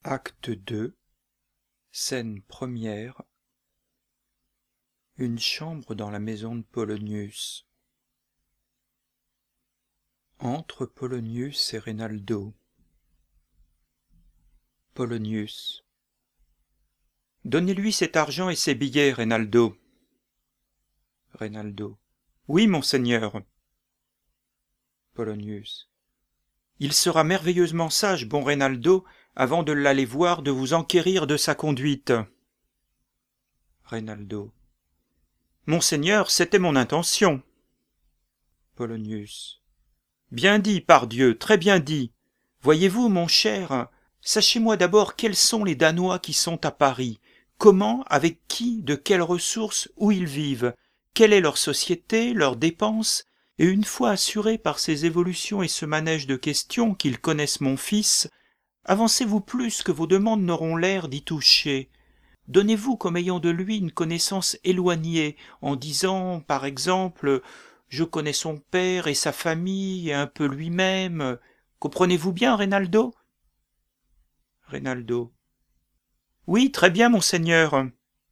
Acte 2, scène première. Une chambre dans la maison de Polonius. Entre Polonius et Reynaldo. Polonius. Donnez-lui cet argent et ces billets, Reynaldo. Reynaldo. Oui, monseigneur. Polonius. Il sera merveilleusement sage, bon Reynaldo, avant de l'aller voir, de vous enquérir de sa conduite. Reynaldo. Monseigneur, c'était mon intention. Polonius. Bien dit, pardieu, très bien dit. Voyez-vous, mon cher, sachez-moi d'abord quels sont les Danois qui sont à Paris, comment, avec qui, de quelles ressources, où ils vivent, quelle est leur société, leurs dépenses, et une fois assurés par ces évolutions et ce manège de questions qu'ils connaissent mon fils, avancez-vous plus que vos demandes n'auront l'air d'y toucher. Donnez-vous comme ayant de lui une connaissance éloignée, en disant, par exemple, je connais son père et sa famille, et un peu lui-même. Comprenez-vous bien, Reynaldo? Reynaldo. Oui, très bien, monseigneur.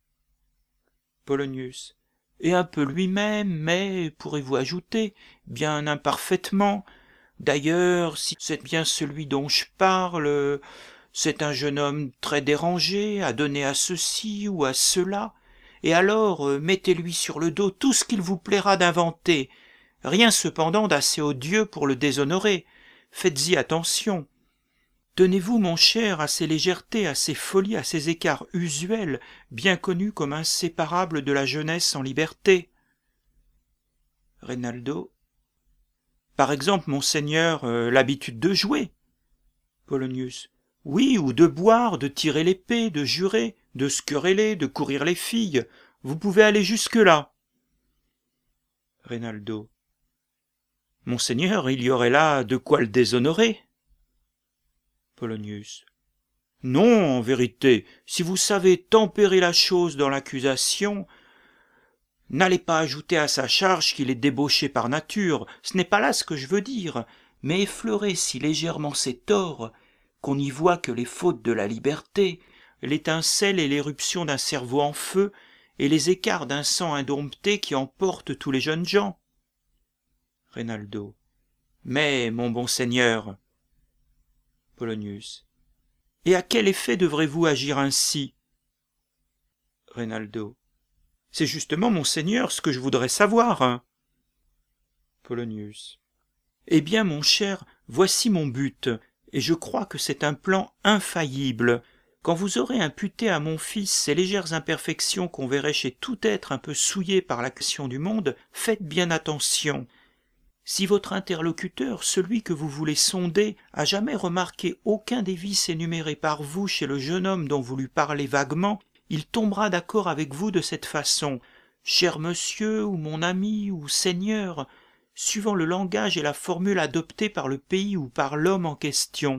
Polonius. Et un peu lui-même, mais, pourrez-vous ajouter, bien imparfaitement. D'ailleurs, si c'est bien celui dont je parle, c'est un jeune homme très dérangé, à donner à ceci ou à cela, et alors mettez-lui sur le dos tout ce qu'il vous plaira d'inventer, rien cependant d'assez odieux pour le déshonorer, faites-y attention. Tenez-vous, mon cher, à ces légèretés, à ces folies, à ces écarts usuels, bien connus comme inséparables de la jeunesse en liberté. Reynaldo. Par exemple, monseigneur, l'habitude de jouer. Polonius. Oui, ou de boire, de tirer l'épée, de jurer, de se quereller, de courir les filles. Vous pouvez aller jusque-là. Reynaldo. Monseigneur, il y aurait là de quoi le déshonorer. Polonius. Non, en vérité, si vous savez tempérer la chose dans l'accusation, n'allez pas ajouter à sa charge qu'il est débauché par nature, ce n'est pas là ce que je veux dire, mais effleurer si légèrement ses torts, qu'on n'y voit que les fautes de la liberté, l'étincelle et l'éruption d'un cerveau en feu, et les écarts d'un sang indompté qui emporte tous les jeunes gens. Reynaldo. Mais, mon bon seigneur. Polonius. Et à quel effet devrez-vous agir ainsi? Reynaldo. C'est justement, monseigneur, ce que je voudrais savoir. Polonius. Eh bien, mon cher, voici mon but, et je crois que c'est un plan infaillible. Quand vous aurez imputé à mon fils ces légères imperfections qu'on verrait chez tout être un peu souillé par l'action du monde, faites bien attention. Si votre interlocuteur, celui que vous voulez sonder, a jamais remarqué aucun des vices énumérés par vous chez le jeune homme dont vous lui parlez vaguement, il tombera d'accord avec vous de cette façon. Cher monsieur, ou mon ami, ou seigneur, suivant le langage et la formule adoptés par le pays ou par l'homme en question.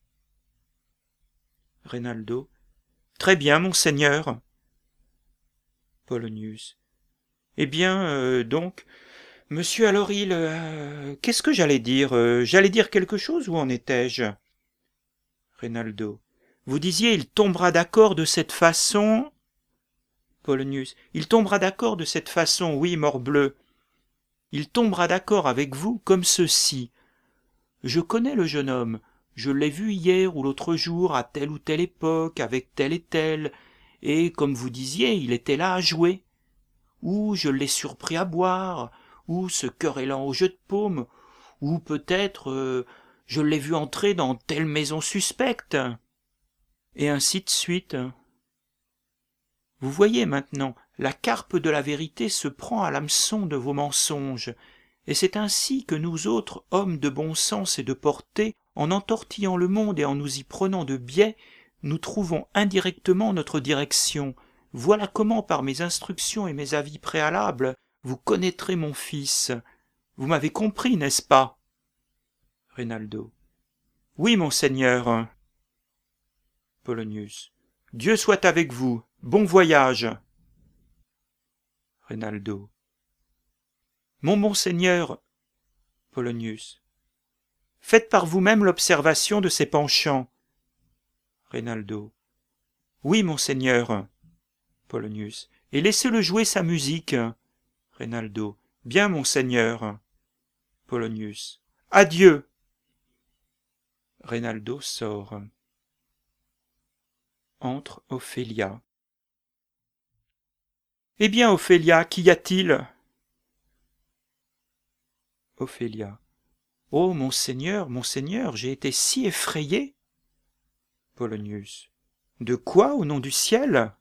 Reynaldo. Très bien, monseigneur. Polonius. Eh bien, donc, monsieur, alors qu'est-ce que j'allais dire? J'allais dire quelque chose, où en étais-je? Reynaldo. Vous disiez, il tombera d'accord de cette façon... Polonius. Il tombera d'accord de cette façon, oui, morbleu. Il tombera d'accord avec vous comme ceci. Je connais le jeune homme, je l'ai vu hier ou l'autre jour à telle ou telle époque, avec tel et tel, et comme vous disiez, il était là à jouer. Ou je l'ai surpris à boire, ou se querellant au jeu de paume, ou peut-être je l'ai vu entrer dans telle maison suspecte, et ainsi de suite. Vous voyez maintenant, la carpe de la vérité se prend à l'hameçon de vos mensonges, et c'est ainsi que nous autres, hommes de bon sens et de portée, en entortillant le monde et en nous y prenant de biais, nous trouvons indirectement notre direction. Voilà comment, par mes instructions et mes avis préalables, vous connaîtrez mon fils. Vous m'avez compris, n'est-ce pas? Reynaldo. Oui, monseigneur. Polonius. Dieu soit avec vous. Bon voyage. Reynaldo. Mon monseigneur. Polonius. Faites par vous-même l'observation de ses penchants. Reynaldo. Oui, monseigneur. Polonius. Et laissez-le jouer sa musique. Reynaldo. Bien, monseigneur. Polonius. Adieu. Reynaldo sort. Entre Ophélia. Eh bien, Ophélia, qu'y a-t-il? Ophélia. Oh, monseigneur, monseigneur, j'ai été si effrayée. Polonius. De quoi, au nom du ciel?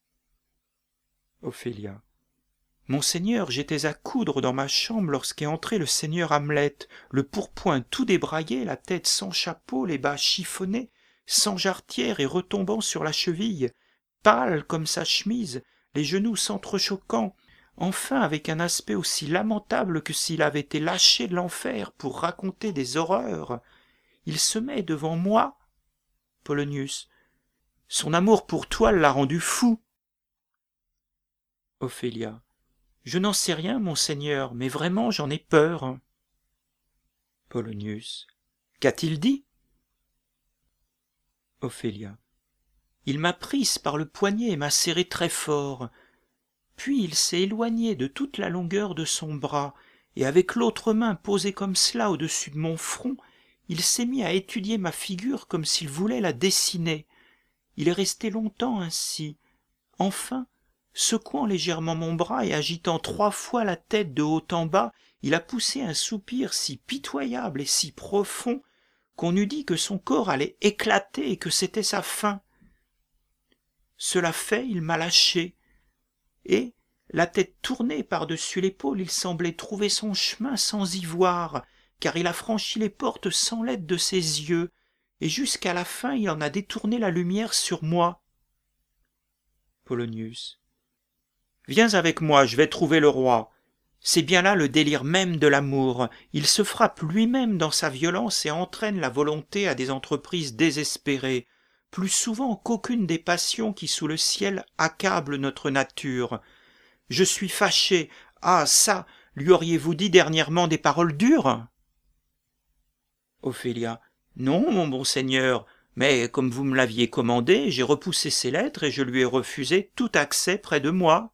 Ophélia. Monseigneur, j'étais à coudre dans ma chambre lorsqu'est entré le seigneur Hamlet, le pourpoint tout débraillé, la tête sans chapeau, les bas chiffonnés, sans jarretière et retombant sur la cheville, pâle comme sa chemise, les genoux s'entrechoquant, enfin avec un aspect aussi lamentable que s'il avait été lâché de l'enfer pour raconter des horreurs. Il se met devant moi. Polonius. Son amour pour toi l'a rendu fou. Ophélia. Je n'en sais rien, monseigneur, mais vraiment j'en ai peur. Polonius. Qu'a-t-il dit? Ophélia. Il m'a prise par le poignet et m'a serré très fort. Puis il s'est éloigné de toute la longueur de son bras, et avec l'autre main posée comme cela au-dessus de mon front, il s'est mis à étudier ma figure comme s'il voulait la dessiner. Il est resté longtemps ainsi. Enfin, secouant légèrement mon bras et agitant 3 fois la tête de haut en bas, il a poussé un soupir si pitoyable et si profond qu'on eût dit que son corps allait éclater et que c'était sa fin. Cela fait, il m'a lâché, et, la tête tournée par-dessus l'épaule, il semblait trouver son chemin sans y voir, car il a franchi les portes sans l'aide de ses yeux, et jusqu'à la fin il en a détourné la lumière sur moi. Polonius. Viens avec moi, je vais trouver le roi. C'est bien là le délire même de l'amour. Il se frappe lui-même dans sa violence et entraîne la volonté à des entreprises désespérées, plus souvent qu'aucune des passions qui sous le ciel accablent notre nature. Je suis fâché. Ah, ça, lui auriez-vous dit dernièrement des paroles dures? Ophélia. Non, mon bon seigneur, mais comme vous me l'aviez commandé, j'ai repoussé ses lettres et je lui ai refusé tout accès près de moi.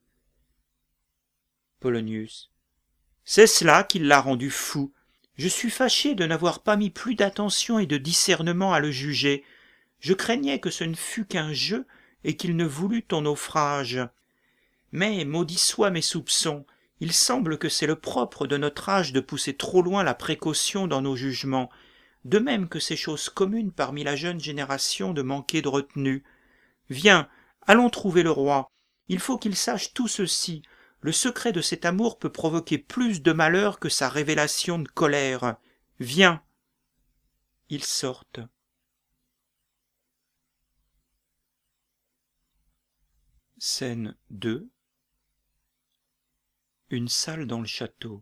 Polonius. C'est cela qui l'a rendu fou. Je suis fâché de n'avoir pas mis plus d'attention et de discernement à le juger. Je craignais que ce ne fût qu'un jeu et qu'il ne voulût ton naufrage. Mais, maudits soient mes soupçons, il semble que c'est le propre de notre âge de pousser trop loin la précaution dans nos jugements, de même que c'est chose commune parmi la jeune génération de manquer de retenue. Viens, allons trouver le roi. Il faut qu'il sache tout ceci. Le secret de cet amour peut provoquer plus de malheur que sa révélation de colère. Viens. Ils sortent. Scène 2. Une salle dans le château.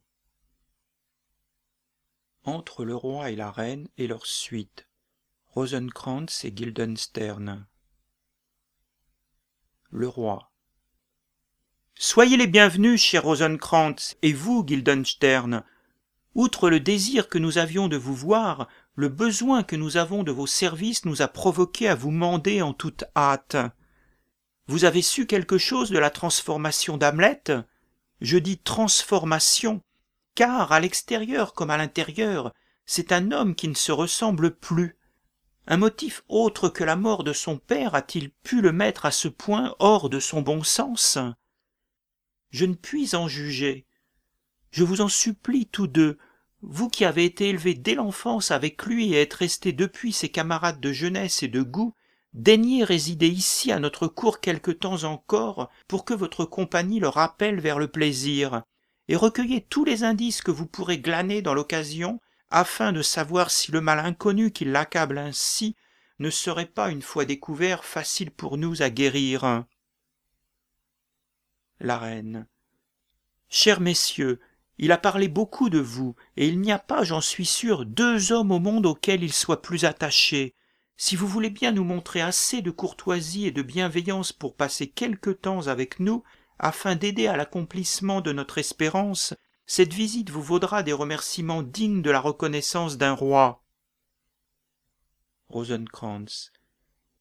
Entre le roi et la reine et leur suite. Rosenkrantz et Guildenstern. Le roi. Soyez les bienvenus, cher Rosenkrantz, et vous, Guildenstern. Outre le désir que nous avions de vous voir, le besoin que nous avons de vos services nous a provoqués à vous mander en toute hâte. Vous avez su quelque chose de la transformation d'Hamlet? Je dis transformation, car à l'extérieur comme à l'intérieur, c'est un homme qui ne se ressemble plus. Un motif autre que la mort de son père a-t-il pu le mettre à ce point hors de son bon sens? Je ne puis en juger. Je vous en supplie tous deux, vous qui avez été élevés dès l'enfance avec lui et êtes restés depuis ses camarades de jeunesse et de goût, daignez résider ici à notre cour quelque temps encore pour que votre compagnie le rappelle vers le plaisir, et recueillez tous les indices que vous pourrez glaner dans l'occasion afin de savoir si le mal inconnu qui l'accable ainsi ne serait pas, une fois découvert, facile pour nous à guérir. La reine. Chers messieurs, il a parlé beaucoup de vous, et il n'y a pas, j'en suis sûr, 2 hommes au monde auxquels il soit plus attaché. Si vous voulez bien nous montrer assez de courtoisie et de bienveillance pour passer quelque temps avec nous, afin d'aider à l'accomplissement de notre espérance, cette visite vous vaudra des remerciements dignes de la reconnaissance d'un roi. Rosenkrantz.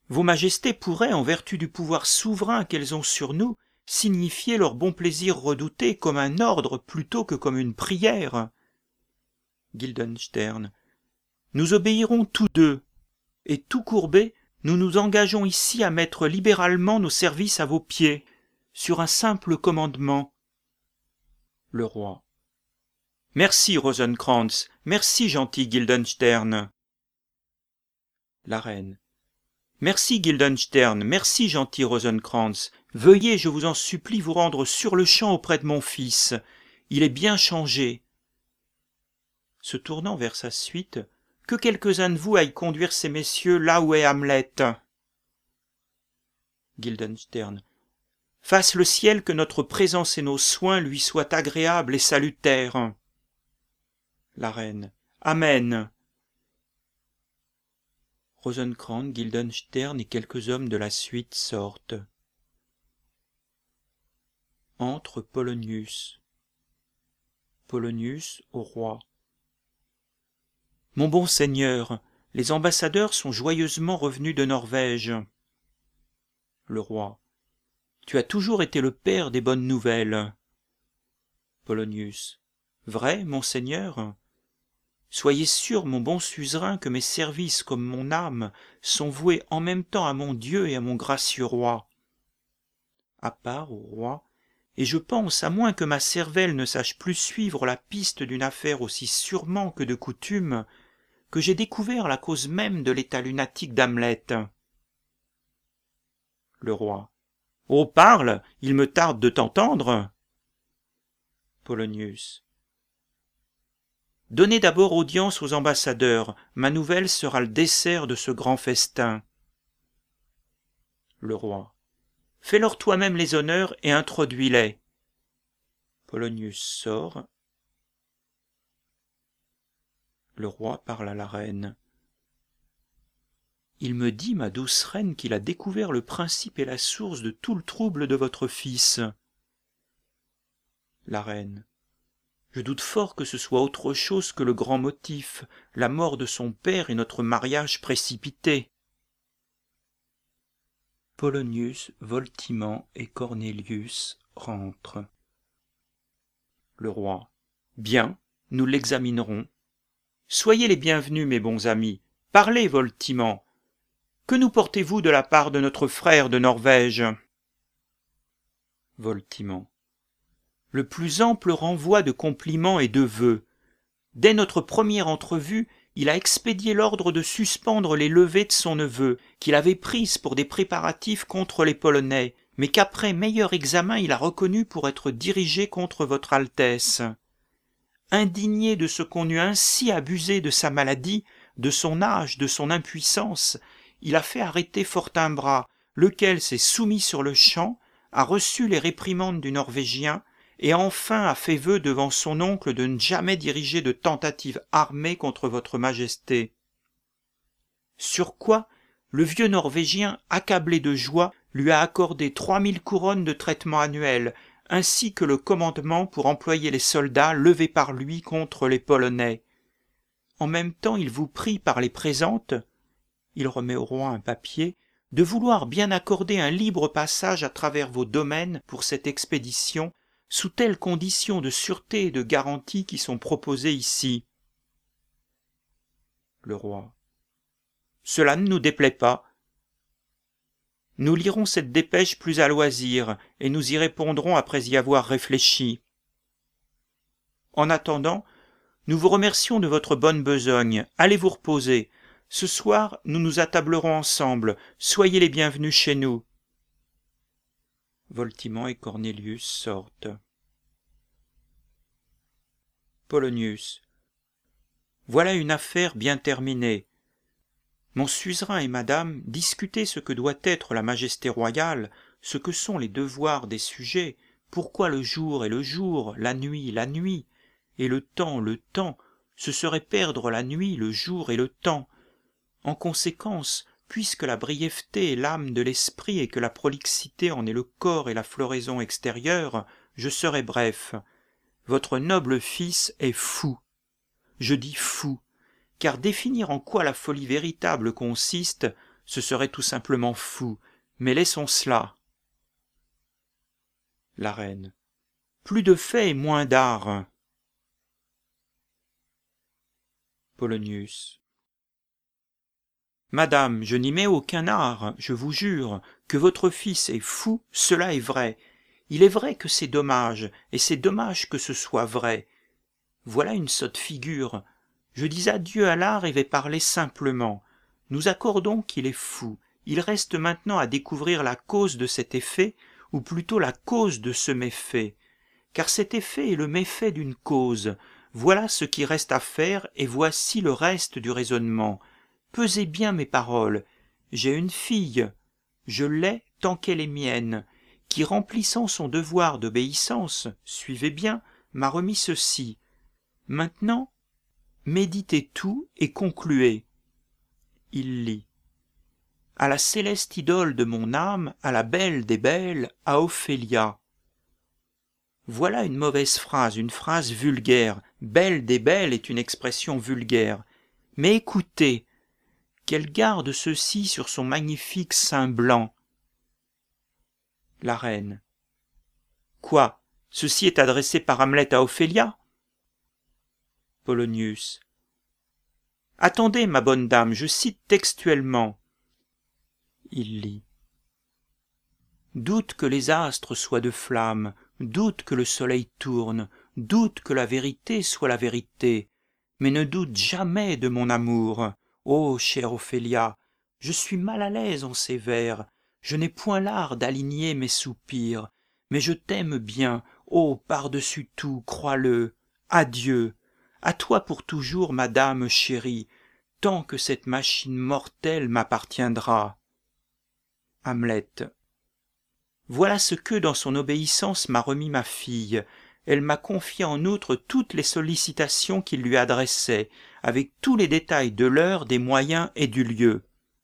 Vos majestés pourraient, en vertu du pouvoir souverain qu'elles ont sur nous, signifier leur bon plaisir redouté comme un ordre plutôt que comme une prière. Guildenstern. Nous obéirons tous deux, et tout courbés, nous nous engageons ici à mettre libéralement nos services à vos pieds, sur un simple commandement. Le roi. Merci, Rosenkrantz, merci, gentil Guildenstern. La reine. Merci, Guildenstern, merci, gentil Rosenkrantz. Veuillez, je vous en supplie, vous rendre sur-le-champ auprès de mon fils. Il est bien changé. Se tournant vers sa suite, que quelques-uns de vous aillent conduire ces messieurs là où est Hamlet. Guildenstern. Fasse le ciel que notre présence et nos soins lui soient agréables et salutaires. La reine. Amen. Rosenkrantz, Guildenstern et quelques hommes de la suite sortent. Entre Polonius. Polonius au roi. Mon bon seigneur, les ambassadeurs sont joyeusement revenus de Norvège. Le roi. Tu as toujours été le père des bonnes nouvelles. Polonius. Vrai, monseigneur? Soyez sûr, mon bon suzerain, que mes services comme mon âme sont voués en même temps à mon Dieu et à mon gracieux roi. À part au roi, et je pense, à moins que ma cervelle ne sache plus suivre la piste d'une affaire aussi sûrement que de coutume, que j'ai découvert la cause même de l'état lunatique d'Hamlet. Le roi. Oh, parle, il me tarde de t'entendre. Polonius. Donnez d'abord audience aux ambassadeurs, ma nouvelle sera le dessert de ce grand festin. Le roi. Fais-leur toi-même les honneurs et introduis-les. Polonius sort. Le roi parle à la reine. Il me dit, ma douce reine, qu'il a découvert le principe et la source de tout le trouble de votre fils. La reine. Je doute fort que ce soit autre chose que le grand motif, la mort de son père et notre mariage précipité. Polonius, Voltimand et Cornelius rentrent. Le roi. Bien, nous l'examinerons. Soyez les bienvenus, mes bons amis. Parlez, Voltimand. Que nous portez-vous de la part de notre frère de Norvège? Voltimand. Le plus ample renvoi de compliments et de vœux. Dès notre première entrevue, il a expédié l'ordre de suspendre les levées de son neveu, qu'il avait prises pour des préparatifs contre les Polonais, mais qu'après meilleur examen il a reconnu pour être dirigé contre votre Altesse. Indigné de ce qu'on eût ainsi abusé de sa maladie, de son âge, de son impuissance, il a fait arrêter Fortinbras, lequel s'est soumis sur le champ, a reçu les réprimandes du Norvégien, et enfin a fait vœu devant son oncle de ne jamais diriger de tentative armée contre votre majesté. Sur quoi, le vieux Norvégien, accablé de joie, lui a accordé 3000 couronnes de traitement annuel, ainsi que le commandement pour employer les soldats levés par lui contre les Polonais. En même temps, il vous prie par les présentes, il remet au roi un papier, de vouloir bien accorder un libre passage à travers vos domaines pour cette expédition, sous telles conditions de sûreté et de garantie qui sont proposées ici. Le roi. Cela ne nous déplaît pas. Nous lirons cette dépêche plus à loisir, et nous y répondrons après y avoir réfléchi. En attendant, nous vous remercions de votre bonne besogne. Allez vous reposer. Ce soir, nous nous attablerons ensemble. Soyez les bienvenus chez nous. Voltimand et Cornelius sortent. Polonius. Voilà une affaire bien terminée. Mon suzerain et madame, discutez ce que doit être la majesté royale, ce que sont les devoirs des sujets, pourquoi le jour est le jour, la nuit, et le temps, ce serait perdre la nuit, le jour et le temps. En conséquence, puisque la brièveté est l'âme de l'esprit et que la prolixité en est le corps et la floraison extérieure, je serai bref. Votre noble fils est fou. Je dis fou, car définir en quoi la folie véritable consiste, ce serait tout simplement fou, mais laissons cela. La reine. Plus de fait et moins d'art. Polonius. Madame, je n'y mets aucun art, je vous jure, que votre fils est fou, cela est vrai. Il est vrai que c'est dommage, et c'est dommage que ce soit vrai. Voilà une sotte figure. Je dis adieu à l'art et vais parler simplement. Nous accordons qu'il est fou. Il reste maintenant à découvrir la cause de cet effet, ou plutôt la cause de ce méfait. Car cet effet est le méfait d'une cause. Voilà ce qui reste à faire, et voici le reste du raisonnement. Pesez bien mes paroles. J'ai une fille. Je l'ai tant qu'elle est mienne, qui remplissant son devoir d'obéissance, suivez bien, m'a remis ceci. Maintenant, méditez tout et concluez. Il lit. À la céleste idole de mon âme, à la belle des belles, à Ophélia. Voilà une mauvaise phrase, une phrase vulgaire. Belle des belles est une expression vulgaire. Mais écoutez, qu'elle garde ceci sur son magnifique sein blanc. La reine. Quoi, ceci est adressé par Hamlet à Ophélia? Polonius. Attendez, ma bonne dame, je cite textuellement. Il lit. Doute que les astres soient de flamme, doute que le soleil tourne, doute que la vérité soit la vérité, mais ne doute jamais de mon amour. Ô chère Ophélia, je suis mal à l'aise en ces vers, je n'ai point l'art d'aligner mes soupirs, mais je t'aime bien, ô par-dessus tout, crois-le. Adieu, à toi pour toujours, madame chérie, tant que cette machine mortelle m'appartiendra. Hamlet. Voilà ce que dans son obéissance m'a remis ma fille. Elle m'a confié en outre toutes les sollicitations qu'il lui adressait, avec tous les détails de l'heure, des moyens et du lieu.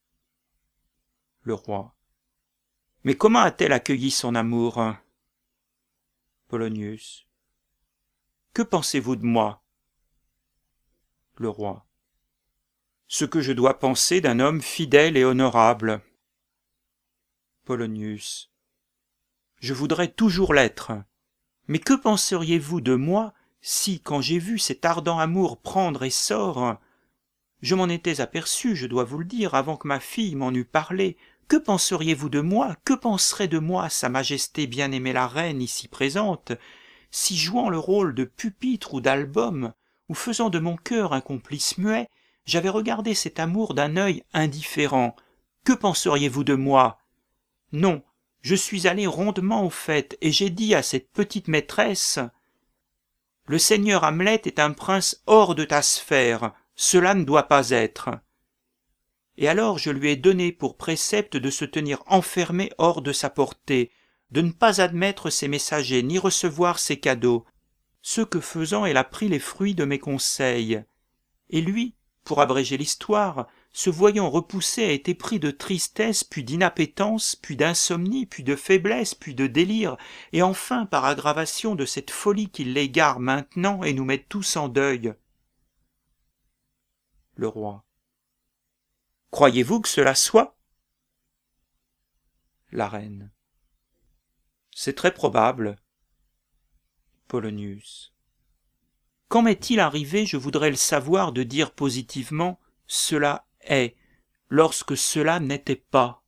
Le roi. Mais comment a-t-elle accueilli son amour? Polonius. Que pensez-vous de moi? Le roi. Ce que je dois penser d'un homme fidèle et honorable. Polonius. Je voudrais toujours l'être. Mais que penseriez-vous de moi si, quand j'ai vu cet ardent amour prendre essor, je m'en étais aperçu, je dois vous le dire, avant que ma fille m'en eût parlé, que penseriez-vous de moi, que penserait de moi Sa Majesté bien-aimée la reine ici présente, si jouant le rôle de pupitre ou d'album, ou faisant de mon cœur un complice muet, j'avais regardé cet amour d'un œil indifférent? Que penseriez-vous de moi? Non, je suis allé rondement au fait, et j'ai dit à cette petite maîtresse « Le seigneur Hamlet est un prince hors de ta sphère, cela ne doit pas être. » Et alors je lui ai donné pour précepte de se tenir enfermée hors de sa portée, de ne pas admettre ses messagers, ni recevoir ses cadeaux. Ce que faisant, elle a pris les fruits de mes conseils. Et lui, pour abréger l'histoire, se voyant repoussé, a été pris de tristesse, puis d'inappétence, puis d'insomnie, puis de faiblesse, puis de délire, et enfin par aggravation de cette folie qui l'égare maintenant et nous met tous en deuil. Le roi. Croyez-vous que cela soit? La reine. C'est très probable. Polonius. Quand m'est-il arrivé, je voudrais le savoir, de dire positivement « cela est », lorsque cela n'était pas?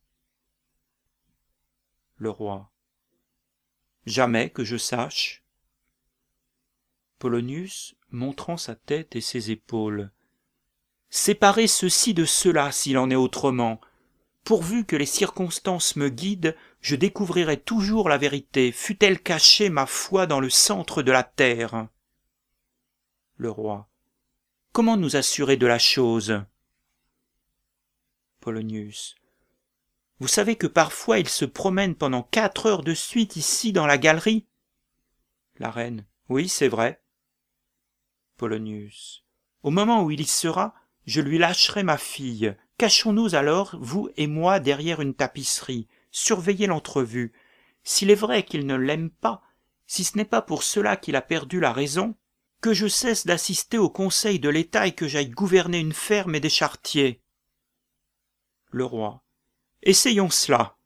Le roi. Jamais que je sache. Polonius, montrant sa tête et ses épaules. Séparez ceci de cela s'il en est autrement. Pourvu que les circonstances me guident, je découvrirai toujours la vérité, fût-elle cachée, ma foi, dans le centre de la terre. Le roi. Comment nous assurer de la chose? Polonius. Vous savez que parfois il se promène pendant 4 heures de suite ici dans la galerie? La reine. Oui, c'est vrai. Polonius. Au moment où il y sera, je lui lâcherai ma fille. Cachons-nous alors, vous et moi, derrière une tapisserie. Surveillez l'entrevue. S'il est vrai qu'il ne l'aime pas, si ce n'est pas pour cela qu'il a perdu la raison, que je cesse d'assister au conseil de l'État et que j'aille gouverner une ferme et des charretiers. Le roi. Essayons cela.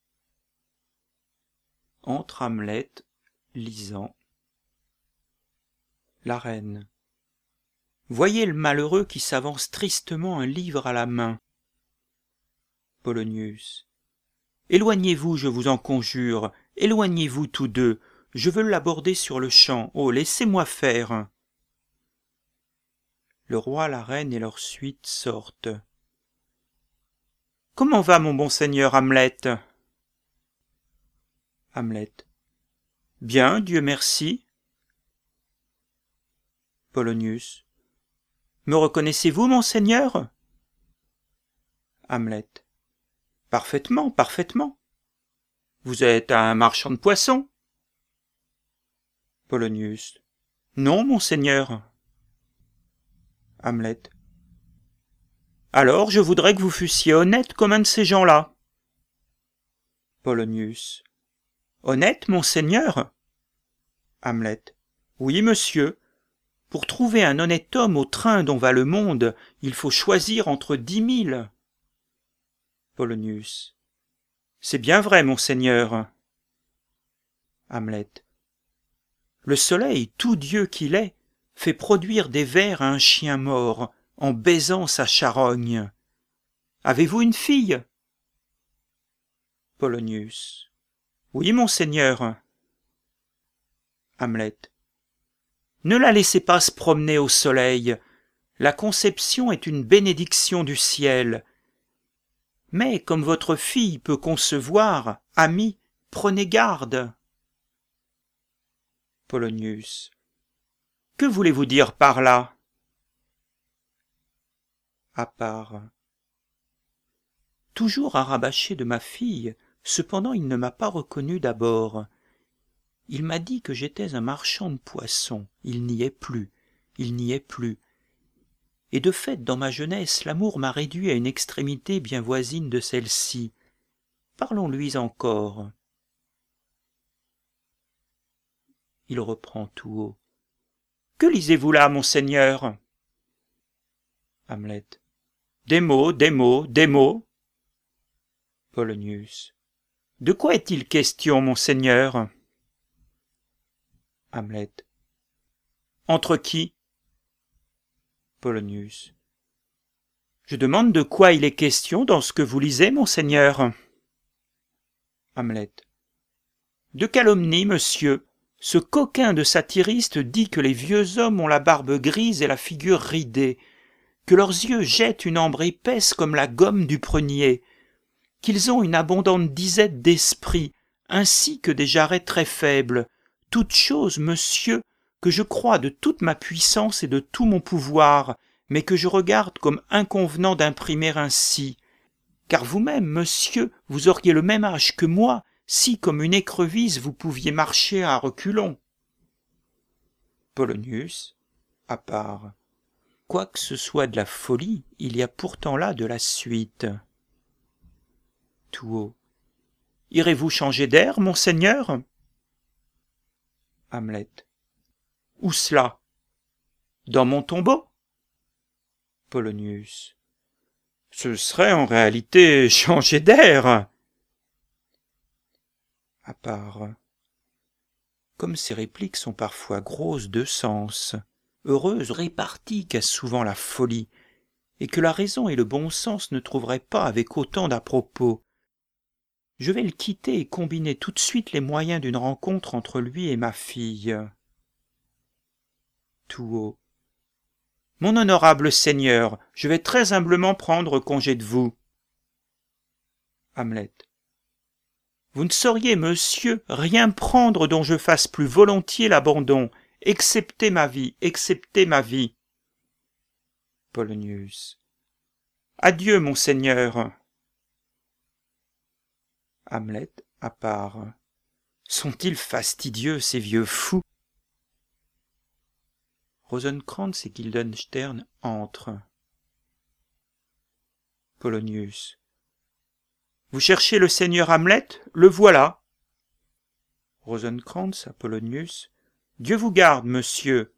Entre Hamlet, lisant. La reine. Voyez le malheureux qui s'avance tristement un livre à la main. Polonius. Éloignez-vous, je vous en conjure, éloignez-vous tous deux, je veux l'aborder sur le champ, oh, laissez-moi faire. Le roi, la reine et leur suite sortent. Comment va mon bon seigneur Hamlet? Hamlet. Bien, Dieu merci. Polonius. Me reconnaissez-vous, mon seigneur? Hamlet. Parfaitement, parfaitement. Vous êtes un marchand de poissons? Polonius. Non, mon seigneur. Hamlet. Alors je voudrais que vous fussiez honnête comme un de ces gens-là. Polonius. Honnête, mon seigneur? Hamlet. Oui, monsieur. Pour trouver un honnête homme au train dont va le monde, il faut choisir entre 10 000. Polonius. C'est bien vrai, mon seigneur. Hamlet. Le soleil, tout Dieu qu'il est, fait produire des vers à un chien mort, en baisant sa charogne. Avez-vous une fille? Polonius. Oui, mon seigneur. Hamlet. Ne la laissez pas se promener au soleil. La conception est une bénédiction du ciel. Mais comme votre fille peut concevoir, ami, prenez garde. Polonius. Que voulez-vous dire par là? À part. Toujours arrabaché de ma fille, cependant il ne m'a pas reconnu d'abord. Il m'a dit que j'étais un marchand de poissons, il n'y est plus, il n'y est plus. Et de fait, dans ma jeunesse, l'amour m'a réduit à une extrémité bien voisine de celle-ci. Parlons-lui encore. Il reprend tout haut. Que lisez-vous là, mon seigneur? Hamlet. Des mots, des mots, des mots. Polonius. De quoi est-il question, mon seigneur? Hamlet. Entre qui? Polonius. Je demande de quoi il est question dans ce que vous lisez, mon seigneur. Hamlet. De calomnie, monsieur. Ce coquin de satiriste dit que les vieux hommes ont la barbe grise et la figure ridée, que leurs yeux jettent une ambre épaisse comme la gomme du prunier, qu'ils ont une abondante disette d'esprit, ainsi que des jarrets très faibles, toutes choses, monsieur, que je crois de toute ma puissance et de tout mon pouvoir, mais que je regarde comme inconvenant d'imprimer ainsi. Car vous-même, monsieur, vous auriez le même âge que moi, si, comme une écrevisse, vous pouviez marcher à reculons. Polonius, à part. Quoique ce soit de la folie, il y a pourtant là de la suite. Tout haut. Irez-vous changer d'air, monseigneur? Hamlet. Où cela? Dans mon tombeau? Polonius. Ce serait en réalité changer d'air. À part. Comme ces répliques sont parfois grosses de sens, heureuses réparties qu'a souvent la folie, et que la raison et le bon sens ne trouveraient pas avec autant d'à-propos, je vais le quitter et combiner tout de suite les moyens d'une rencontre entre lui et ma fille. Tout haut. Mon honorable seigneur, je vais très humblement prendre congé de vous. Hamlet. Vous ne sauriez, monsieur, rien prendre dont je fasse plus volontiers l'abandon, excepté ma vie, excepté ma vie. Polonius. Adieu, mon seigneur. Hamlet, à part. Sont-ils fastidieux, ces vieux fous? Rosenkrantz et Guildenstern entrent. Polonius. Vous cherchez le seigneur Hamlet? Le voilà. Rosenkrantz à Polonius. Dieu vous garde, monsieur.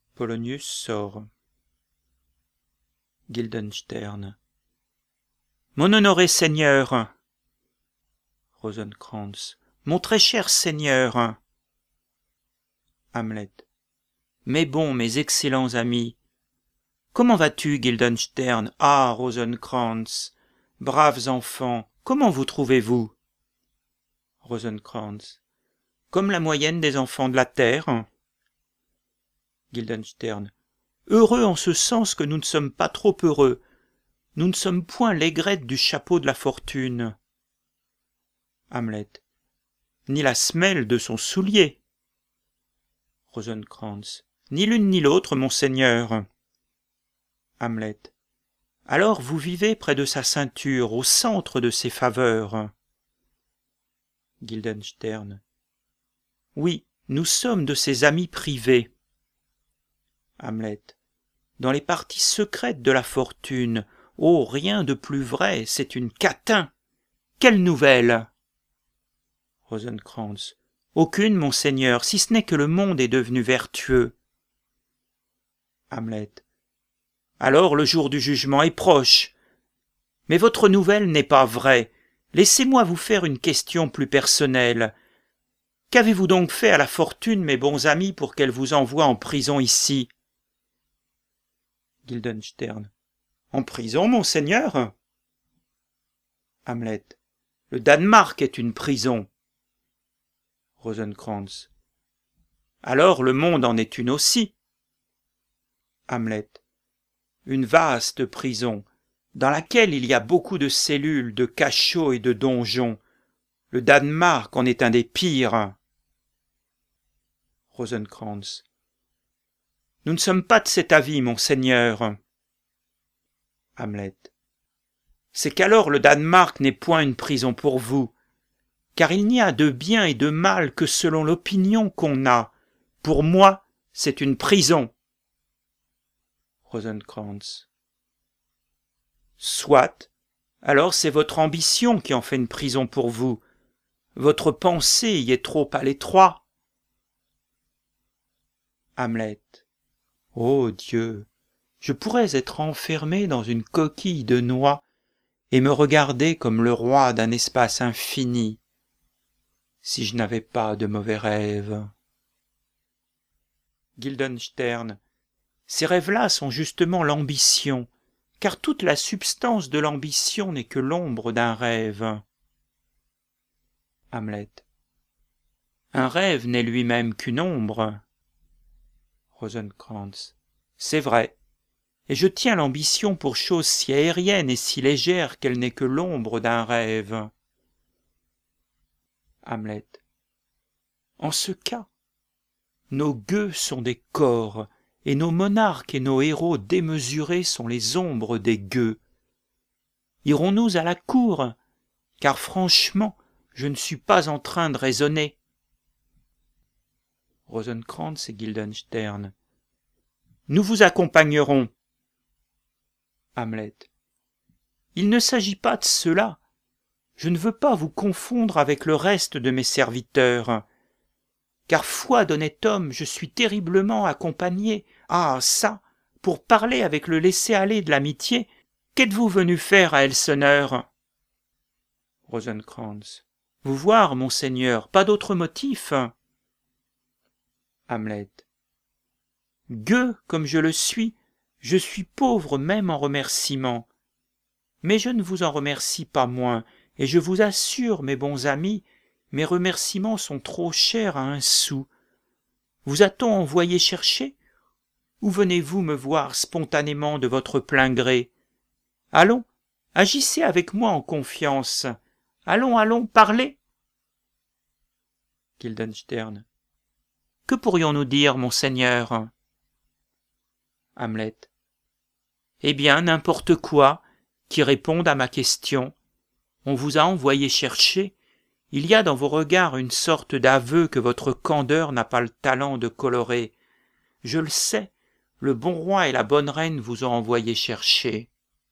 Polonius sort. Guildenstern. Mon honoré seigneur. Rosencrantz. Mon très cher seigneur. Hamlet. Mes bons, mes excellents amis. Comment vas-tu, Guildenstern? Ah, Rosencrantz. Braves enfants, comment vous trouvez-vous? Rosencrantz. Comme la moyenne des enfants de la terre. Guildenstern. Heureux en ce sens que nous ne sommes pas trop heureux. Nous ne sommes point l'aigrettes du chapeau de la fortune. Hamlet. Ni la semelle de son soulier. Rosencrantz. Ni l'une ni l'autre, monseigneur. Hamlet. Alors vous vivez près de sa ceinture, au centre de ses faveurs. Guildenstern. Oui, nous sommes de ses amis privés. Hamlet. Dans les parties secrètes de la fortune. Oh, rien de plus vrai, c'est une catin. Quelle nouvelle? Rosencrantz. Aucune, monseigneur, si ce n'est que le monde est devenu vertueux. Hamlet. Alors le jour du jugement est proche. Mais votre nouvelle n'est pas vraie. Laissez-moi vous faire une question plus personnelle. Qu'avez-vous donc fait à la fortune, mes bons amis, pour qu'elle vous envoie en prison ici? Guildenstern. En prison, monseigneur? Hamlet. Le Danemark est une prison. Rosencrantz. Alors le monde en est une aussi. Hamlet. Une vaste prison, dans laquelle il y a beaucoup de cellules, de cachots et de donjons. Le Danemark en est un des pires. Rosencrantz. Nous ne sommes pas de cet avis, monseigneur. Hamlet. C'est qu'alors le Danemark n'est point une prison pour vous, car il n'y a de bien et de mal que selon l'opinion qu'on a. Pour moi, c'est une prison. Rosencrantz. Soit, alors c'est votre ambition qui en fait une prison pour vous. Votre pensée y est trop à l'étroit. Hamlet. Ô Dieu, je pourrais être enfermé dans une coquille de noix et me regarder comme le roi d'un espace infini, si je n'avais pas de mauvais rêves. Guildenstern. Ces rêves-là sont justement l'ambition, car toute la substance de l'ambition n'est que l'ombre d'un rêve. Hamlet. Un rêve n'est lui-même qu'une ombre. Rosencrantz. C'est vrai, et je tiens l'ambition pour chose si aérienne et si légère qu'elle n'est que l'ombre d'un rêve. Hamlet. En ce cas, nos gueux sont des corps, et nos monarques et nos héros démesurés sont les ombres des gueux. Irons-nous à la cour? Car franchement, je ne suis pas en train de raisonner. Rosencrantz et Guildenstern. Nous vous accompagnerons. Hamlet. Il ne s'agit pas de cela. Je ne veux pas vous confondre avec le reste de mes serviteurs. Car foi d'honnête homme, je suis terriblement accompagné. Ah, ça, pour parler avec le laisser-aller de l'amitié, qu'êtes-vous venu faire à Elseneur? Rosencrantz. Vous voir, monseigneur, pas d'autre motif. Hamlet. Gueux comme je le suis pauvre même en remerciements. Mais je ne vous en remercie pas moins, et je vous assure, mes bons amis, mes remerciements sont trop chers à un sou. Vous a-t-on envoyé chercher? Ou venez-vous me voir spontanément de votre plein gré? Allons, agissez avec moi en confiance. Allons, allons, parlez. Guildenstern. Que pourrions-nous dire, monseigneur? Hamlet. Eh bien, n'importe quoi qui réponde à ma question. On vous a envoyé chercher. Il y a dans vos regards une sorte d'aveu que votre candeur n'a pas le talent de colorer. Je le sais, le bon roi et la bonne reine vous ont envoyé chercher.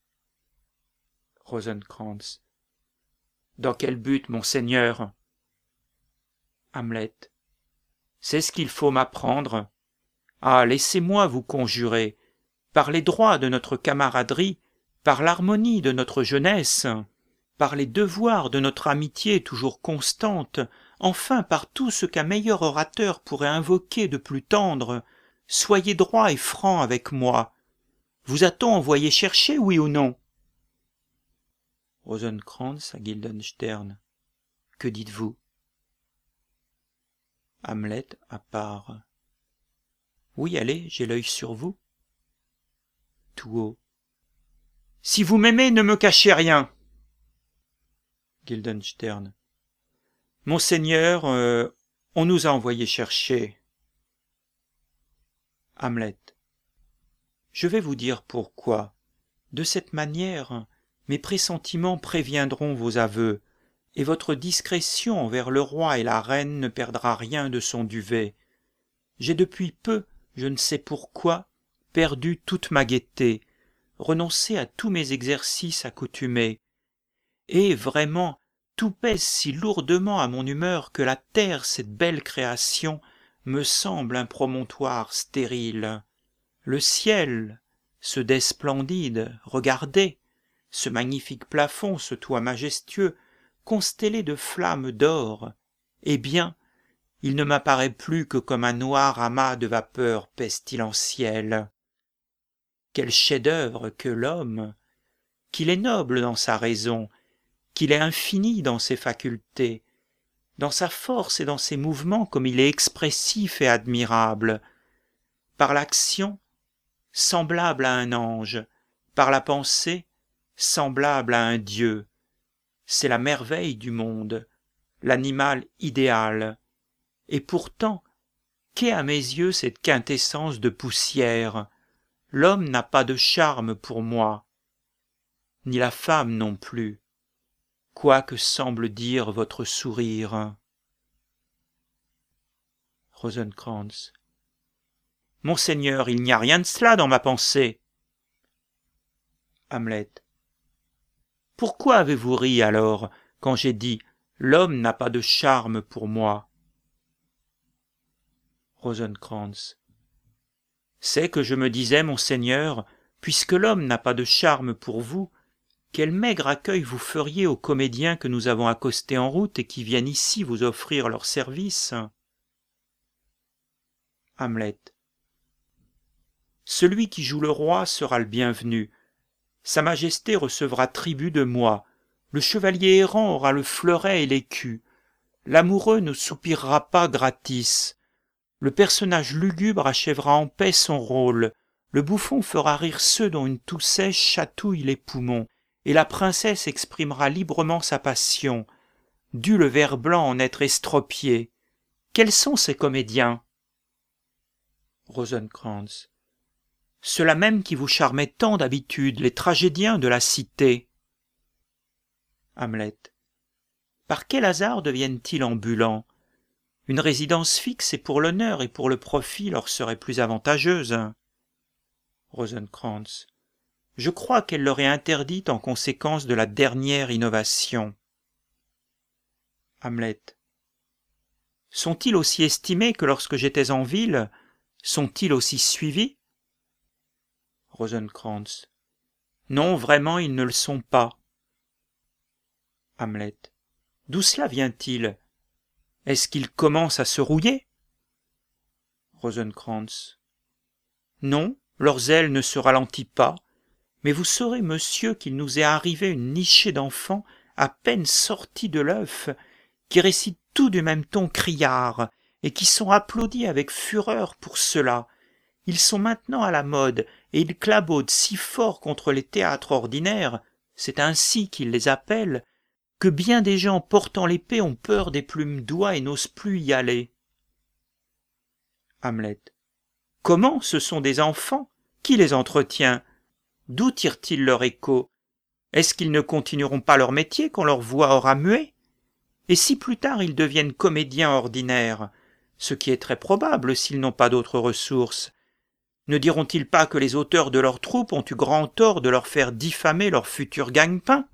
Rosencrantz. Dans quel but, monseigneur? Hamlet. C'est ce qu'il faut m'apprendre. Ah, laissez-moi vous conjurer, par les droits de notre camaraderie, par l'harmonie de notre jeunesse, par les devoirs de notre amitié toujours constante, enfin par tout ce qu'un meilleur orateur pourrait invoquer de plus tendre, soyez droit et franc avec moi. Vous a-t-on envoyé chercher, oui ou non? Rosencrantz à Guildenstern. Que dites-vous? Hamlet à part. Oui, allez, j'ai l'œil sur vous. Tout haut. Si vous m'aimez, ne me cachez rien. Guildenstern. Monseigneur, on nous a envoyé chercher. Hamlet. Je vais vous dire pourquoi. De cette manière, mes pressentiments préviendront vos aveux, et votre discrétion envers le roi et la reine ne perdra rien de son duvet. J'ai depuis peu, je ne sais pourquoi, perdu toute ma gaieté, renoncé à tous mes exercices accoutumés, et vraiment tout pèse si lourdement à mon humeur que la terre, cette belle création, me semble un promontoire stérile. Le ciel, ce dais splendide, regardez, ce magnifique plafond, ce toit majestueux, constellé de flammes d'or, eh bien, il ne m'apparaît plus que comme un noir amas de vapeurs pestilentielles. Quel chef-d'œuvre que l'homme, qu'il est noble dans sa raison, qu'il est infini dans ses facultés, dans sa force et dans ses mouvements comme il est expressif et admirable, par l'action, semblable à un ange, par la pensée, semblable à un dieu. C'est la merveille du monde, l'animal idéal. Et pourtant, qu'est à mes yeux cette quintessence de poussière? L'homme n'a pas de charme pour moi, ni la femme non plus, quoi que semble dire votre sourire. Rosencrantz. Monseigneur, il n'y a rien de cela dans ma pensée. Hamlet. Pourquoi avez-vous ri alors, quand j'ai dit « L'homme n'a pas de charme pour moi » Rosencrantz. C'est que je me disais, monseigneur, puisque l'homme n'a pas de charme pour vous, quel maigre accueil vous feriez aux comédiens que nous avons accostés en route et qui viennent ici vous offrir leurs services. Hamlet. Celui qui joue le roi sera le bienvenu. Sa Majesté recevra tribut de moi. Le chevalier errant aura le fleuret et l'écu. L'amoureux ne soupirera pas gratis. Le personnage lugubre achèvera en paix son rôle. Le bouffon fera rire ceux dont une toux sèche chatouille les poumons. Et la princesse exprimera librement sa passion. Dût le ver blanc en être estropié. Quels sont ces comédiens? Rosencrantz. Ceux-là même qui vous charmaient tant d'habitude, les tragédiens de la cité. Hamlet. Par quel hasard deviennent-ils ambulants? Une résidence fixe et pour l'honneur et pour le profit leur serait plus avantageuse. Rosencrantz. Je crois qu'elle leur est interdite en conséquence de la dernière innovation. Hamlet. Sont-ils aussi estimés que lorsque j'étais en ville? Sont-ils aussi suivis? Rosencrantz. Non, vraiment, ils ne le sont pas. Hamlet. D'où cela vient-il? Est-ce qu'ils commencent à se rouiller? Rosencrantz. Non, leur zèle ne se ralentit pas, mais vous saurez, monsieur, qu'il nous est arrivé une nichée d'enfants à peine sortis de l'œuf, qui récitent tout du même ton criard, et qui sont applaudis avec fureur pour cela. Ils sont maintenant à la mode, et ils clabaudent si fort contre les théâtres ordinaires, c'est ainsi qu'ils les appellent, que bien des gens portant l'épée ont peur des plumes d'oie et n'osent plus y aller. Hamlet. Comment? Ce sont des enfants? Qui les entretient? D'où tirent-ils leur écho? Est-ce qu'ils ne continueront pas leur métier quand leur voix aura mué? Et si plus tard ils deviennent comédiens ordinaires, ce qui est très probable s'ils n'ont pas d'autres ressources, ne diront-ils pas que les auteurs de leur troupe ont eu grand tort de leur faire diffamer leur futur gagne-pain?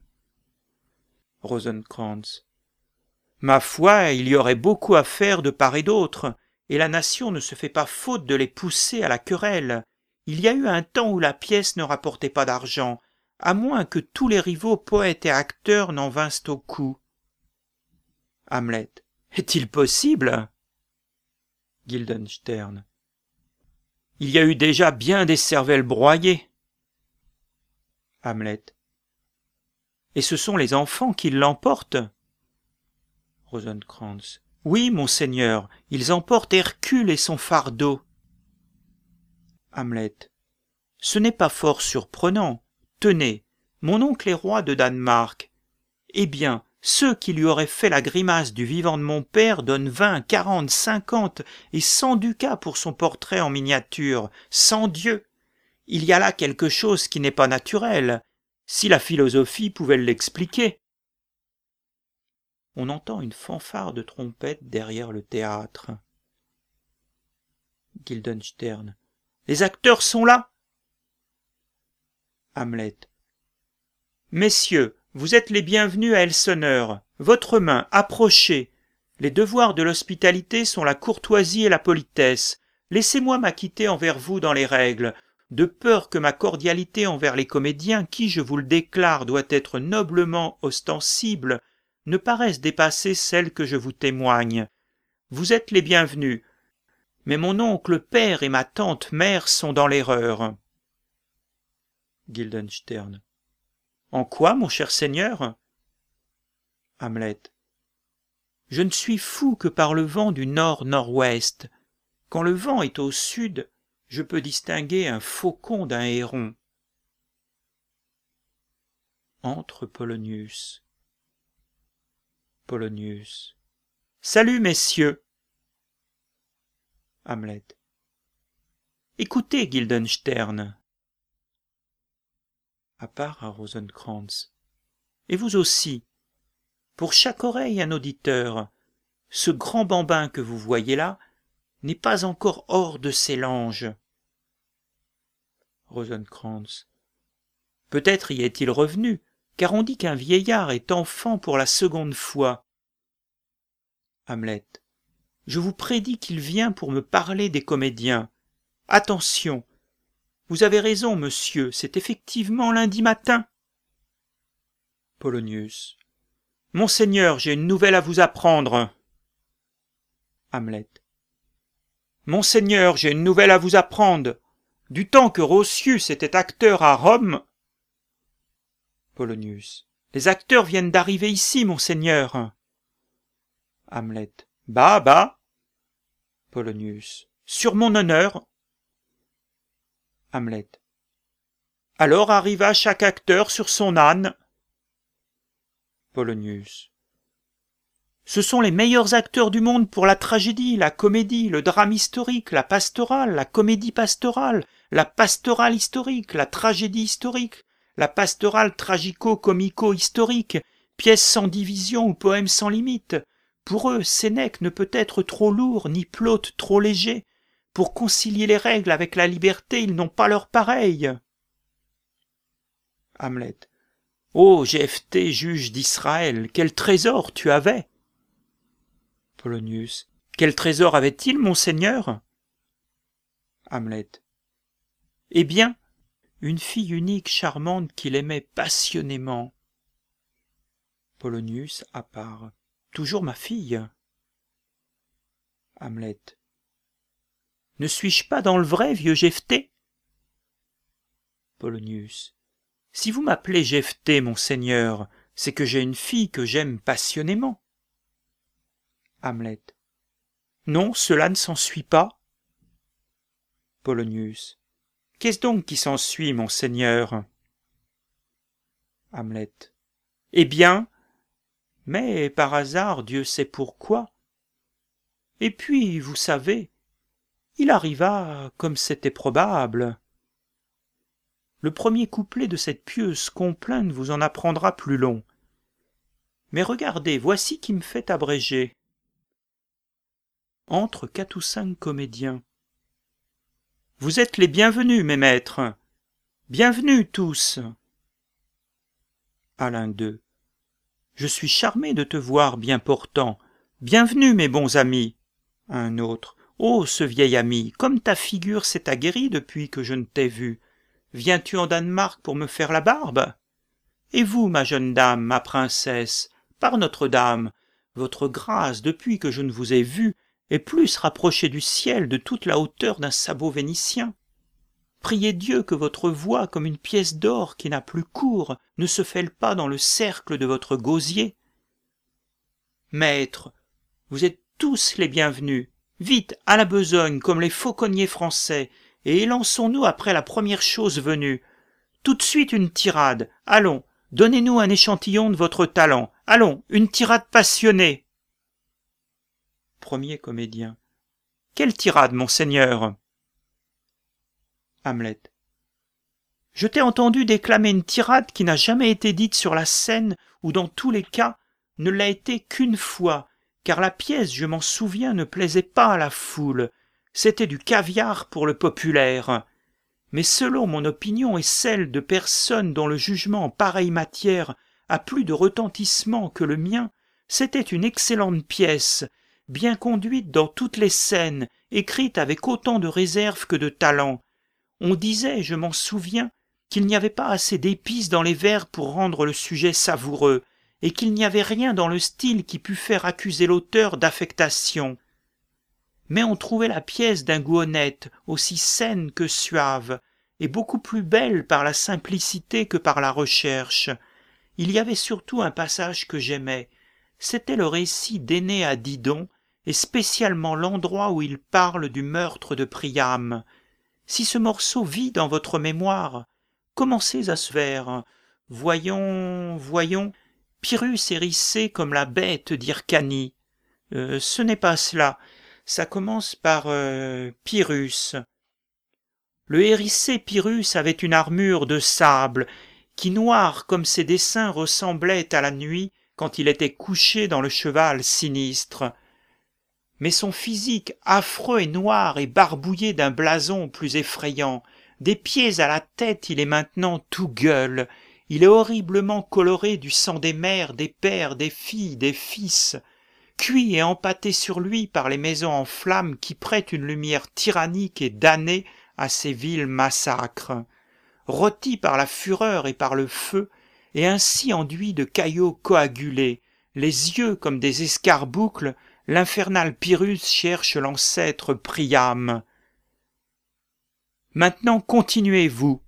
Rosencrantz. Ma foi, il y aurait beaucoup à faire de part et d'autre, et la nation ne se fait pas faute de les pousser à la querelle. Il y a eu un temps où la pièce ne rapportait pas d'argent, à moins que tous les rivaux poètes et acteurs n'en vinssent au coup. Hamlet. Est-il possible? Guildenstern. Il y a eu déjà bien des cervelles broyées. Hamlet. Et ce sont les enfants qui l'emportent? Rosencrantz. Oui, monseigneur, ils emportent Hercule et son fardeau. Hamlet. Ce n'est pas fort surprenant. Tenez, mon oncle est roi de Danemark. Eh bien, ceux qui lui auraient fait la grimace du vivant de mon père donnent 20, 40, 50 et 100 ducats pour son portrait en miniature. Sans Dieu! Il y a là quelque chose qui n'est pas naturel, si la philosophie pouvait l'expliquer. On entend une fanfare de trompette derrière le théâtre. Guildenstern. Les acteurs sont là. Hamlet. Messieurs, vous êtes les bienvenus à Elseneur. Votre main, approchez. Les devoirs de l'hospitalité sont la courtoisie et la politesse. Laissez-moi m'acquitter envers vous dans les règles, de peur que ma cordialité envers les comédiens, qui, je vous le déclare, doit être noblement ostensible, ne paraisse dépasser celle que je vous témoigne. Vous êtes les bienvenus, mais mon oncle père et ma tante mère sont dans l'erreur. Guildenstern. En quoi, mon cher seigneur? Hamlet. Je ne suis fou que par le vent du nord-nord-ouest. Quand le vent est au sud, je peux distinguer un faucon d'un héron. Entre Polonius. Polonius. Salut, messieurs. Hamlet. Écoutez, Guildenstern. À part à Rosencrantz. Et vous aussi. Pour chaque oreille un auditeur. Ce grand bambin que vous voyez là n'est pas encore hors de ses langes. Rosencrantz. Peut-être y est-il revenu, car on dit qu'un vieillard est enfant pour la seconde fois. Hamlet. Je vous prédis qu'il vient pour me parler des comédiens. Attention. Vous avez raison, monsieur, c'est effectivement lundi matin. Polonius. Monseigneur, j'ai une nouvelle à vous apprendre. Hamlet. Monseigneur, j'ai une nouvelle à vous apprendre. Du temps que Roscius était acteur à Rome. Polonius. Les acteurs viennent d'arriver ici, monseigneur. Hamlet. Bah, bah. Polonius. Sur mon honneur. Hamlet. Alors arriva chaque acteur sur son âne. Polonius. Ce sont les meilleurs acteurs du monde pour la tragédie, la comédie, le drame historique, la pastorale, la comédie pastorale, la pastorale historique, la tragédie historique, la pastorale tragico-comico-historique, pièce sans division ou poème sans limite. Pour eux, Sénèque ne peut être trop lourd, ni Plaute trop léger. Pour concilier les règles avec la liberté, ils n'ont pas leur pareil. Hamlet. Ô Jephthé, juge d'Israël, quel trésor tu avais! Polonius. Quel trésor avait-il, monseigneur? Hamlet. Eh bien, une fille unique, charmante, qu'il aimait passionnément. Polonius, à part. Toujours ma fille. Hamlet. Ne suis-je pas dans le vrai, vieux Jephthé? Polonius. Si vous m'appelez Jephthé, monseigneur, c'est que j'ai une fille que j'aime passionnément. Hamlet. Non, cela ne s'ensuit pas. Polonius. Qu'est-ce donc qui s'ensuit, monseigneur? Hamlet. Eh bien, mais par hasard, Dieu sait pourquoi. Et puis, vous savez, il arriva comme c'était probable. Le premier couplet de cette pieuse complainte vous en apprendra plus long. Mais regardez, voici qui me fait abréger. Entre 4 ou 5 comédiens. Vous êtes les bienvenus, mes maîtres. Bienvenus tous. À l'un d'eux. Je suis charmé de te voir bien portant. Bienvenue, mes bons amis. À un autre. Oh, ce vieil ami, comme ta figure s'est aguerrie depuis que je ne t'ai vu. Viens-tu en Danemark pour me faire la barbe? Et vous, ma jeune dame, ma princesse, par Notre-Dame, votre grâce, depuis que je ne vous ai vue, est plus rapprochée du ciel de toute la hauteur d'un sabot vénitien. Priez Dieu que votre voix, comme une pièce d'or qui n'a plus cours, ne se fêle pas dans le cercle de votre gosier. Maître, vous êtes tous les bienvenus. Vite, à la besogne, comme les fauconniers français, et élançons-nous après la première chose venue. Tout de suite une tirade. Allons, donnez-nous un échantillon de votre talent. Allons, une tirade passionnée. Premier comédien. Quelle tirade, monseigneur? Hamlet. Je t'ai entendu déclamer une tirade qui n'a jamais été dite sur la scène, ou dans tous les cas ne l'a été qu'une fois, car la pièce, je m'en souviens, ne plaisait pas à la foule. C'était du caviar pour le populaire. Mais selon mon opinion et celle de personnes dont le jugement en pareille matière a plus de retentissement que le mien, c'était une excellente pièce, bien conduite dans toutes les scènes, écrite avec autant de réserve que de talent. On disait, je m'en souviens, qu'il n'y avait pas assez d'épices dans les vers pour rendre le sujet savoureux, et qu'il n'y avait rien dans le style qui pût faire accuser l'auteur d'affectation. Mais on trouvait la pièce d'un goût honnête, aussi saine que suave, et beaucoup plus belle par la simplicité que par la recherche. Il y avait surtout un passage que j'aimais, c'était le récit d'Énée à Didon, et spécialement l'endroit où il parle du meurtre de Priam. Si ce morceau vit dans votre mémoire, commencez à ce vers. Voyons, Pyrrhus hérissé comme la bête d'Hyrcanie. Ce n'est pas cela. Ça commence par Pyrrhus. Le hérissé Pyrrhus avait une armure de sable, qui, noire comme ses dessins, ressemblait à la nuit quand il était couché dans le cheval sinistre. Mais son physique affreux et noir est barbouillé d'un blason plus effrayant. Des pieds à la tête, il est maintenant tout gueule. Il est horriblement coloré du sang des mères, des pères, des filles, des fils, cuit et empâté sur lui par les maisons en flammes qui prêtent une lumière tyrannique et damnée à ces vils massacres. Rôti par la fureur et par le feu, et ainsi enduit de caillots coagulés, les yeux comme des escarboucles, l'infernal Pyrrhus cherche l'ancêtre Priam. Maintenant continuez-vous.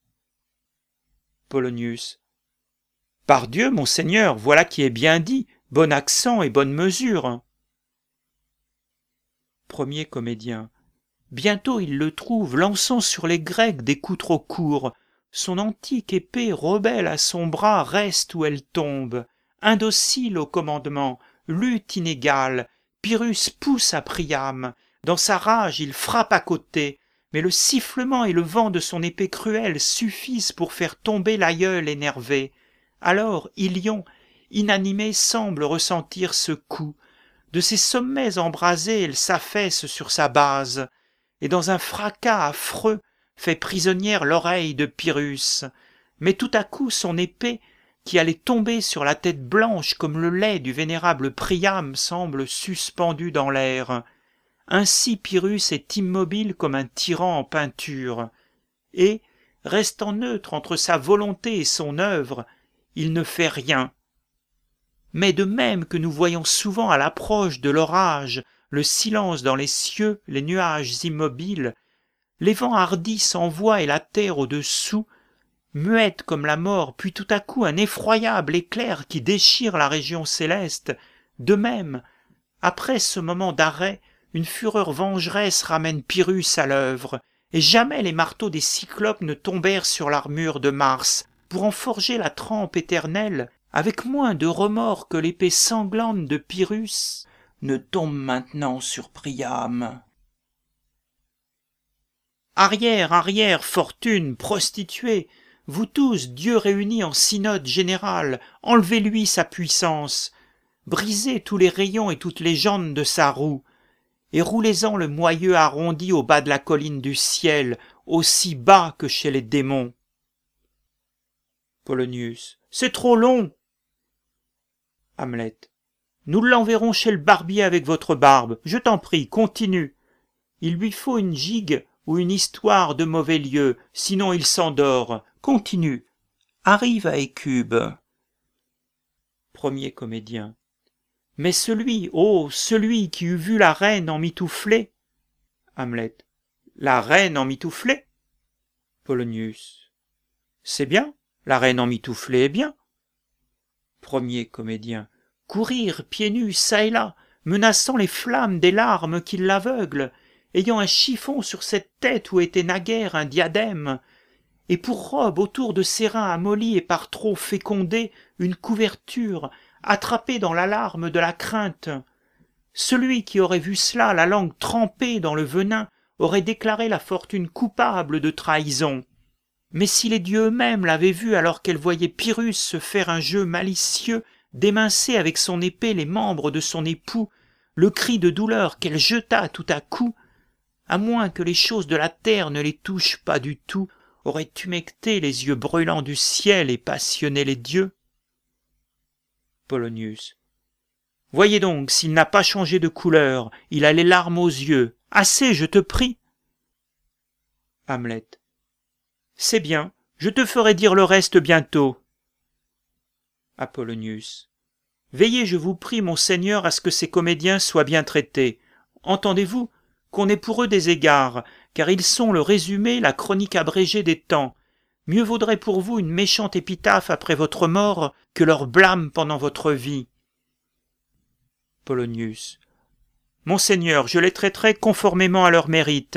Polonius. Pardieu, monseigneur, voilà qui est bien dit, bon accent et bonne mesure. Premier comédien. Bientôt il le trouve, lançant sur les Grecs des coups trop courts. Son antique épée rebelle à son bras reste où elle tombe. Indocile au commandement, lutte inégale, Pyrrhus pousse à Priam. Dans sa rage, il frappe à côté, mais le sifflement et le vent de son épée cruelle suffisent pour faire tomber l'aïeul énervé. Alors Ilion, inanimé, semble ressentir ce coup. De ses sommets embrasés, elle s'affaisse sur sa base, et dans un fracas affreux, fait prisonnière l'oreille de Pyrrhus. Mais tout à coup son épée, qui allait tomber sur la tête blanche comme le lait du vénérable Priam, semble suspendue dans l'air. Ainsi Pyrrhus est immobile comme un tyran en peinture, et, restant neutre entre sa volonté et son œuvre, il ne fait rien. Mais de même que nous voyons souvent à l'approche de l'orage le silence dans les cieux, les nuages immobiles, les vents hardis s'envoient et la terre au-dessous, muette comme la mort, puis tout à coup un effroyable éclair qui déchire la région céleste, de même, après ce moment d'arrêt, une fureur vengeresse ramène Pyrrhus à l'œuvre, et jamais les marteaux des cyclopes ne tombèrent sur l'armure de Mars, pour en forger la trempe éternelle, avec moins de remords que l'épée sanglante de Pyrrhus ne tombe maintenant sur Priam. Arrière, arrière, fortune, prostituée, vous tous, dieux réunis en synode général, enlevez-lui sa puissance, brisez tous les rayons et toutes les jantes de sa roue, et roulez-en le moyeu arrondi au bas de la colline du ciel, aussi bas que chez les démons. Polonius. C'est trop long. Hamlet. Nous l'enverrons chez le barbier avec votre barbe. Je t'en prie, continue. Il lui faut une gigue ou une histoire de mauvais lieu, sinon il s'endort. Continue. Arrive à Hécube. Premier comédien. Mais celui qui eût vu la reine emmitouflée. Hamlet. La reine emmitouflée. Polonius. C'est bien, la reine emmitouflée est bien. Premier comédien. Courir pieds nus çà et là, menaçant les flammes des larmes qui l'aveuglent, ayant un chiffon sur cette tête où était naguère un diadème, et pour robe autour de ses reins amollis et par trop fécondés une couverture, attrapée dans l'alarme de la crainte. Celui qui aurait vu cela, la langue trempée dans le venin, aurait déclaré la fortune coupable de trahison. Mais si les dieux eux-mêmes l'avaient vue alors qu'elle voyait Pyrrhus se faire un jeu malicieux, d'émincer avec son épée les membres de son époux, le cri de douleur qu'elle jeta tout à coup, à moins que les choses de la terre ne les touchent pas du tout, aurait humecté les yeux brûlants du ciel et passionné les dieux. Polonius. Voyez donc, s'il n'a pas changé de couleur, il a les larmes aux yeux. Assez, je te prie. Hamlet. C'est bien, je te ferai dire le reste bientôt. Apollonius. Veillez, je vous prie, mon seigneur, à ce que ces comédiens soient bien traités. Entendez-vous, qu'on ait pour eux des égards, car ils sont le résumé, la chronique abrégée des temps. Mieux vaudrait pour vous une méchante épitaphe après votre mort que leur blâme pendant votre vie. Polonius. Monseigneur, je les traiterai conformément à leur mérite.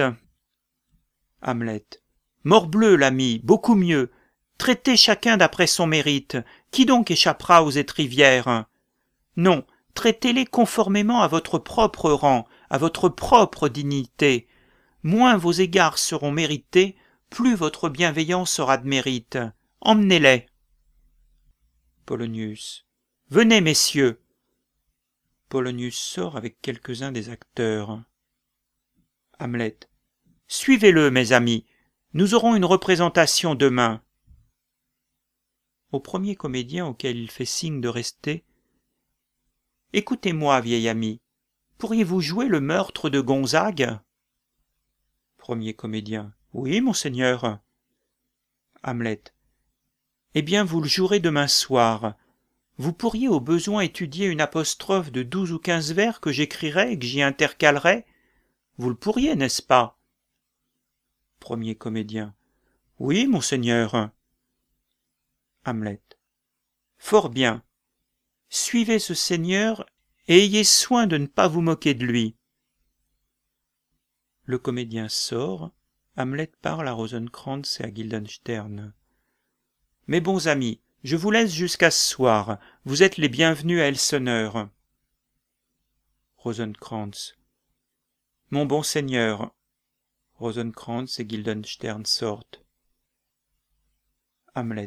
Hamlet. Morbleu, l'ami, beaucoup mieux. Traitez chacun d'après son mérite. Qui donc échappera aux étrivières? Non, traitez-les conformément à votre propre rang, à votre propre dignité. Moins vos égards seront mérités, plus votre bienveillance sera de mérite. Emmenez-les. Polonius. Venez, messieurs. Polonius sort avec quelques-uns des acteurs. Hamlet. Suivez-le, mes amis. Nous aurons une représentation demain. Au premier comédien auquel il fait signe de rester. Écoutez-moi, vieil ami. Pourriez-vous jouer le meurtre de Gonzague? Premier comédien. Oui, monseigneur. Hamlet. Eh bien, vous le jouerez demain soir. Vous pourriez au besoin étudier une apostrophe de 12 ou 15 vers que j'écrirai et que j'y intercalerai. Vous le pourriez, n'est-ce pas? Premier comédien. Oui, monseigneur. Hamlet. Fort bien. Suivez ce seigneur et ayez soin de ne pas vous moquer de lui. Le comédien sort. Hamlet parle à Rosencrantz et à Guildenstern. Mes bons amis, je vous laisse jusqu'à ce soir. Vous êtes les bienvenus à Elseneur. Rosencrantz. Mon bon seigneur. Rosencrantz et Guildenstern sortent. Hamlet.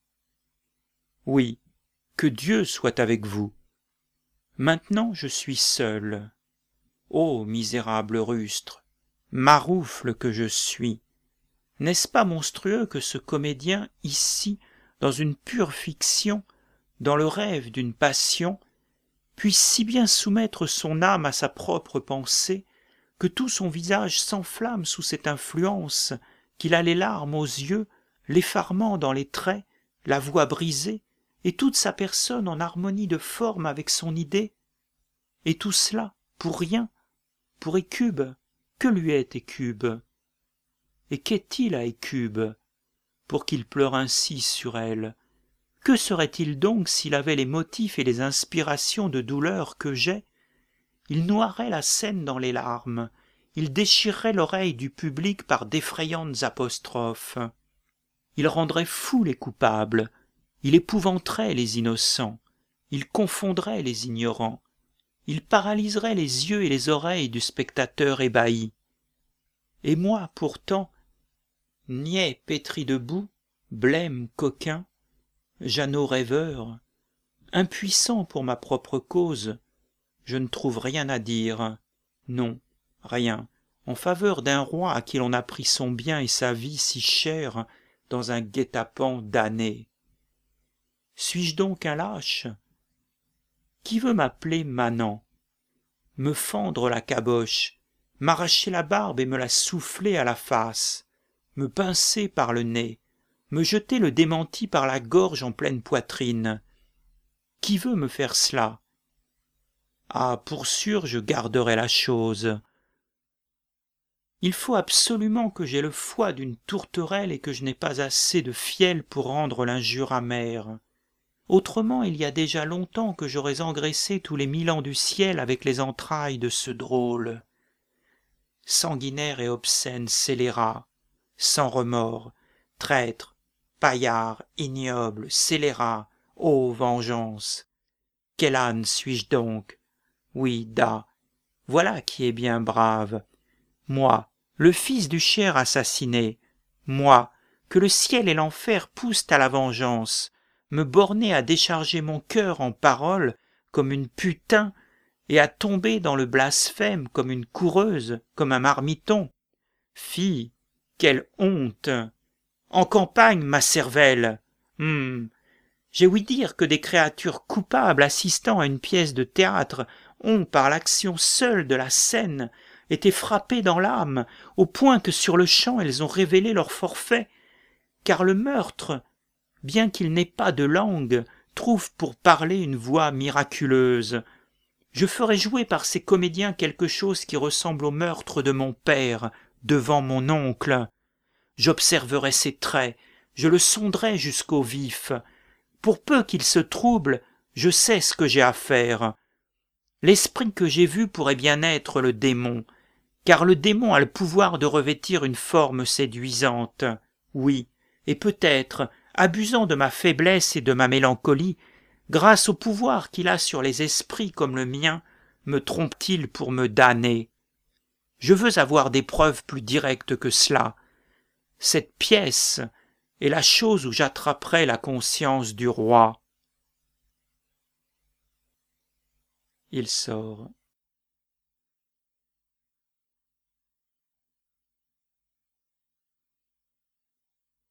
Oui, que Dieu soit avec vous. Maintenant je suis seul. Ô misérable rustre, maroufle que je suis! N'est-ce pas monstrueux que ce comédien, ici, dans une pure fiction, dans le rêve d'une passion, puisse si bien soumettre son âme à sa propre pensée, que tout son visage s'enflamme sous cette influence, qu'il a les larmes aux yeux, l'effarement dans les traits, la voix brisée, et toute sa personne en harmonie de forme avec son idée? Et tout cela, pour rien, pour Hécube. Que lui est Hécube? Et qu'est-il à Hécube, pour qu'il pleure ainsi sur elle? Que serait-il donc s'il avait les motifs et les inspirations de douleur que j'ai? Il noierait la scène dans les larmes, il déchirerait l'oreille du public par d'effrayantes apostrophes. Il rendrait fous les coupables, il épouvanterait les innocents, il confondrait les ignorants, il paralyserait les yeux et les oreilles du spectateur ébahi. Et moi, pourtant, niais pétri de boue, blême coquin, Jeannot rêveur, impuissant pour ma propre cause, je ne trouve rien à dire, non, rien, en faveur d'un roi à qui l'on a pris son bien et sa vie si chère dans un guet-apens damné. Suis-je donc un lâche? Qui veut m'appeler manant, me fendre la caboche, m'arracher la barbe et me la souffler à la face, me pincer par le nez, me jeter le démenti par la gorge en pleine poitrine. Qui veut me faire cela? Ah, pour sûr, je garderai la chose. Il faut absolument que j'aie le foie d'une tourterelle et que je n'ai pas assez de fiel pour rendre l'injure amère. Autrement, il y a déjà longtemps que j'aurais engraissé tous les 1000 ans du ciel avec les entrailles de ce drôle. Sanguinaire et obscène scélérat, sans remords, traître, paillard, ignoble, scélérat, ô vengeance! Quel âne suis-je donc? Oui, da, voilà qui est bien brave. Moi, le fils du cher assassiné, moi, que le ciel et l'enfer poussent à la vengeance, me borner à décharger mon cœur en paroles comme une putain et à tomber dans le blasphème comme une coureuse, comme un marmiton. Fi, quelle honte! En campagne, ma cervelle! J'ai ouï dire que des créatures coupables assistant à une pièce de théâtre ont, par l'action seule de la scène, été frappées dans l'âme, au point que sur-le-champ elles ont révélé leur forfait, car le meurtre, bien qu'il n'ait pas de langue, trouve pour parler une voix miraculeuse. Je ferai jouer par ces comédiens quelque chose qui ressemble au meurtre de mon père devant mon oncle. J'observerai ses traits, je le sonderai jusqu'au vif. Pour peu qu'il se trouble, je sais ce que j'ai à faire. L'esprit que j'ai vu pourrait bien être le démon, car le démon a le pouvoir de revêtir une forme séduisante. Oui, et peut-être, abusant de ma faiblesse et de ma mélancolie, grâce au pouvoir qu'il a sur les esprits comme le mien, me trompe-t-il pour me damner. Je veux avoir des preuves plus directes que cela. Cette pièce est la chose où j'attraperai la conscience du roi. Il sort.